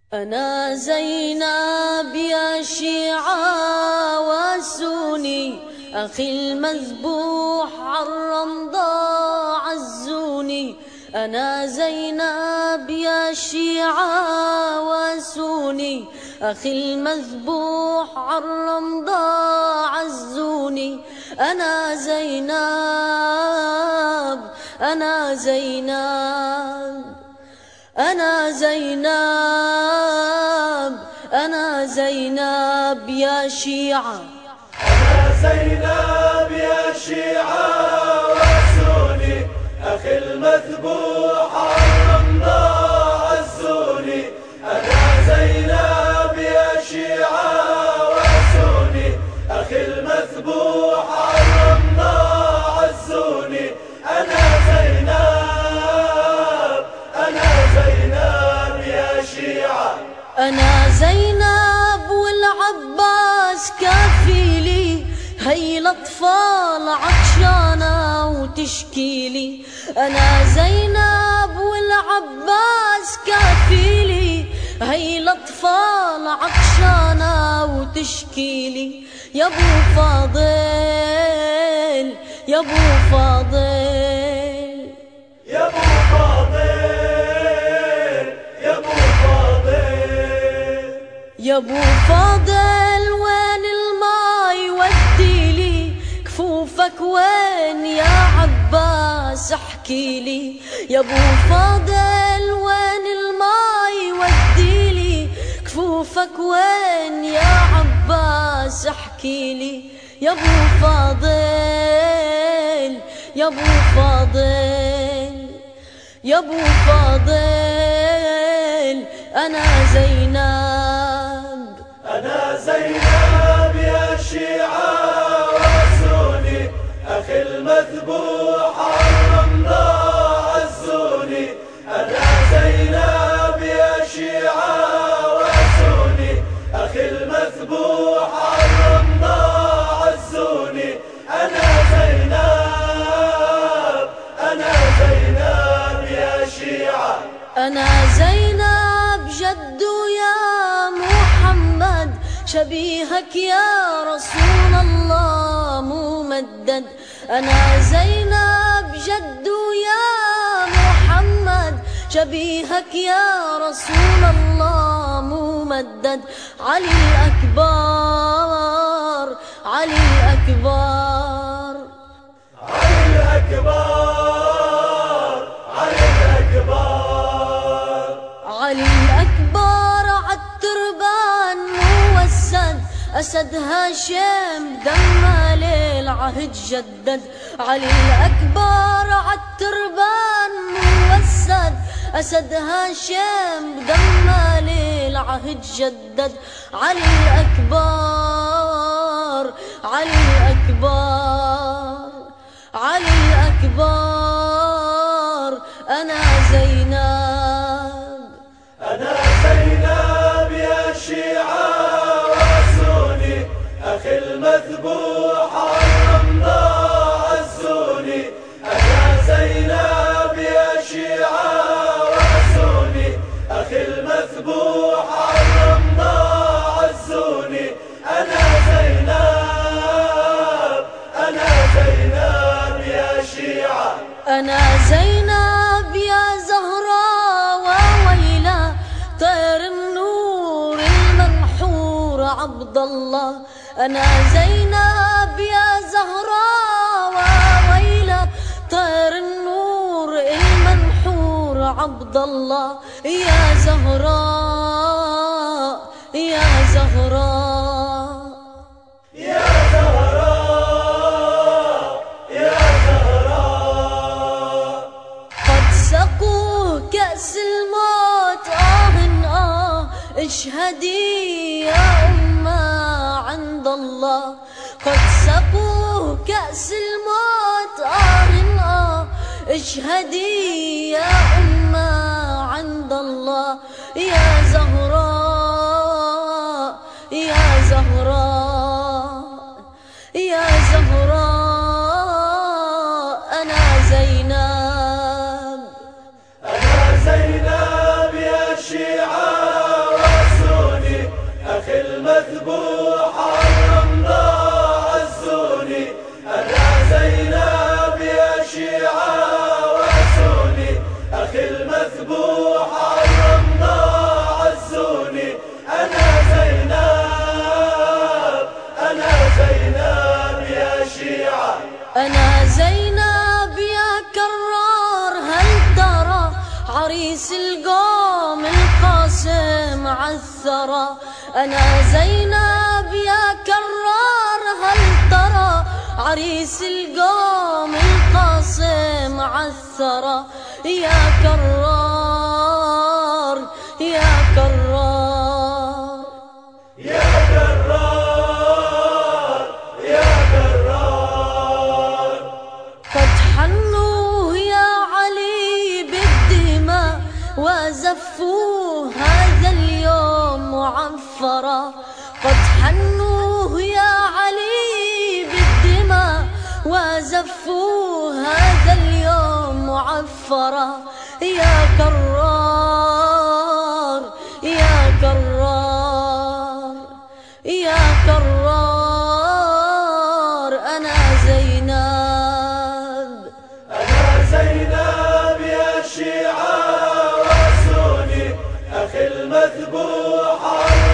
أنا زينب يا شيعة واسوني، أخي المذبوح عالرمضاء عزوني. أنا زينب يا شيعة واسوني، أخي المذبوح عالرمضاء عزوني. أنا زينب، أنا زينب، أنا زينب، أنا زينب يا شيعة. أنا زينب يا شيعة واسوني، أخي المذبوح عالرمضاء عزوني. أنا زينب يا شيعة واسوني، أخي المذبوح عالرمضاء عزوني. أنا زينب، أنا زينب يا شيعة. أنا زينب والعباس كافيلي، هي الأطفال عطشانة وتشكيلي. أنا زينب والعباس كافيلي، هي الأطفال عطشانة وتشكيلي. يا أبو فاضل، يا أبو فاضل، يا أبو فاضل، يا أبو فاضل، يا أبو فاضل، وين الماي وديلي؟ كفوفك وين يا عباس احكيلي؟ يا أبو فاضل، وين الماي وديلي؟ كفوفك وين يا عباس احكيلي؟ يا أبو فاضل، يا أبو فاضل، يا أبو فاضل، أنا زينب. أنا زينب يا شيعة واسوني، أخي المذبوح عالرمضاء عزوني. أنا زينب يا شيعة واسوني، أخي المذبوح عالرمضاء عزوني. أنا زينب، أنا زينب يا شيعة. أنا زينب جدو يا محمد، شبيهك يا رسول الله ممدد. أنا زينب جدو يا محمد، شبيهك يا رسول الله ممدد. علي الأكبر، علي الأكبر، علي الأكبر، علي الأكبر، علي الأكبر عالتربان موسد. أسد هاشم دمه للعهد جدد. علي الأكبر عالتربان موسد. أسد هاشم دمه للعهد جدد. علي الأكبر، علي الأكبر، علي الأكبر، أنا زينب. أنا زينب يا شيعة واسوني، أخي المذبوح عالرمضاء عزوني. أنا زينب يا شيعة واسوني، أخي المذبوح عالرمضاء عزوني. أنا زينب، أنا زينب يا شيعة. أنا زينب يا زهراء وويلة، طير النور المنحور عبد الله. أنا زينب يا زهراء وويلة، طير النور المنحور عبد الله. يا زهراء، يا زهراء، يا زهراء، يا زهراء، قد سقوه كأس الموت اشهدي يا أمة عند الله. قد سقوه كأس الموت اشهدي يا أمة عند الله. يا زهراء، يا زهراء، يا زهراء، أنا زينب. أنا زينب يا شيعة المذبوح الرمضاء عزوني، أنا زينب يا شيعة واسوني، أخي المذبوح الرمضاء عزوني، أنا زينب، أنا زينب يا شيعة، أنا زينب يا كرار، هل ترى عريس القوم القاسم عالثرى؟ أنا زينب يا كرار، هل ترى عريس القوم القاسم عالثرى؟ يا كرار يا كرار يا كرار يا كرار، قد حنوه يا علي بالدماء وزفوه هذا اليوم معفرا، قد حنوه يا علي بالدماء وزفوه هذا اليوم معفرا. يا كرار يا كرار يا كرار، أنا زينب، أنا زينب يا شيعة واسوني، أخي المذبوح